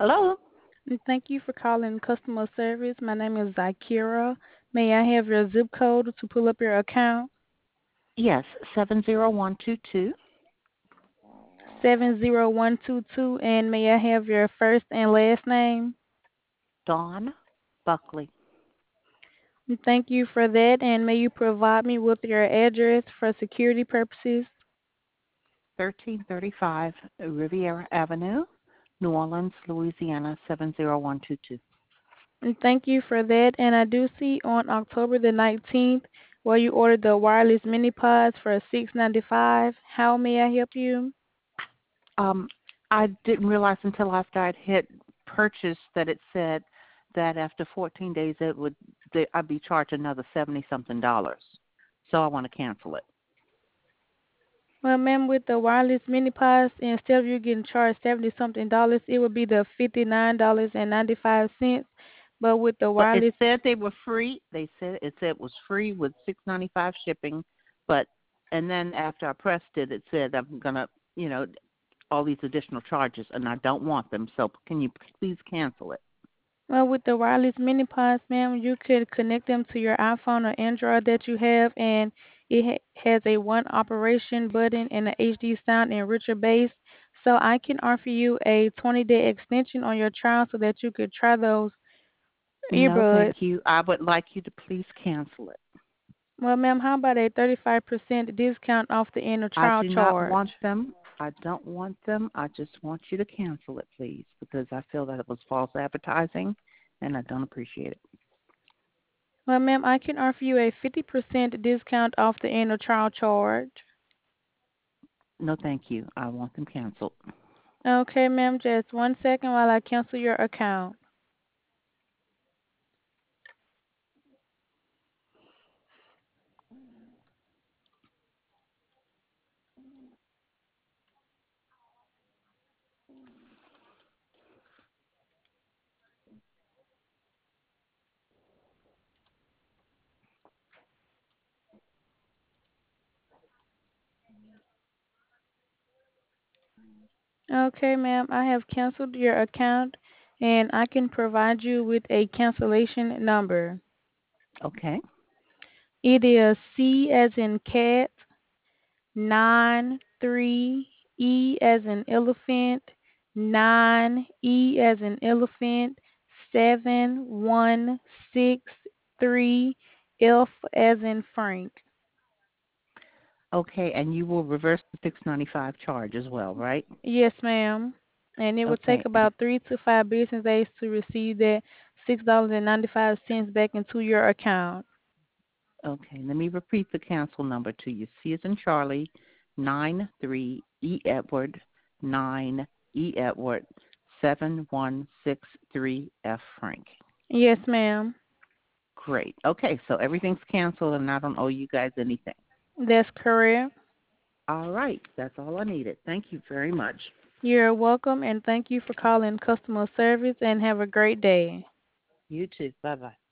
Hello? Thank you for calling customer service. My name is Zakira. May I have your zip code to pull up your account? Yes, 70122. 70122. And may I have your first and last name? Dawn Buckley, Thank you for that. And may you provide me with your address for security purposes? 1335 Riviera Avenue, New Orleans, Louisiana, 70122. Thank you for that. And I do see on October the 19th where you ordered the wireless mini pods for $6.95. How may I help you? Um, I didn't realize until after I'd hit purchase that it said that after 14 days I'd be charged another 70 something dollars. So I want to cancel it. Well, ma'am, with the wireless mini pods, instead of you getting charged 70 something dollars, it would be the $59.95. But with the But it wireless, said they were free. It said it was free with 6.95 shipping, but and then after I pressed it, it said I'm gonna, all these additional charges, and I don't want them. So can you please cancel it? well, with the wireless mini pods, ma'am, you could connect them to your iPhone or Android that you have, and it has a one operation button and a HD sound and richer bass. So I can offer you a 20-day extension on your trial so that you could try those No, earbuds. thank you. I would like you to please cancel it. Well, ma'am, how about a 35% discount off the annual I trial do not want charge? them. I don't want them. I just want you to cancel it, please, because I feel that it was false advertising, and I don't appreciate it. Well, ma'am, I can offer you a 50% discount off the annual trial charge. No, thank you. I want them canceled. Okay, ma'am, just 1 second while I cancel your account. Okay, ma'am, I have canceled your account and I can provide you with a cancellation number. Okay. It is C as in cat, 9 3 E as in elephant, 9 E as in elephant, 7 1 6 3 F as in Frank. Okay, and you will reverse the 6.95 charge as well, right? Yes, ma'am. And it will take Okay. about 3 to 5 business days to receive that $6.95 back into your account. Okay. Let me repeat the cancel number to you. C as in Charlie, 9 3 E Edward, 9 E Edward, 7 1 6 3 F Frank. Yes, ma'am. Great. Okay, so everything's canceled, and I don't owe you guys anything. That's correct. All right. That's all I needed. Thank you very much. You're welcome and thank you for calling customer service and have a great day. You too. Bye bye.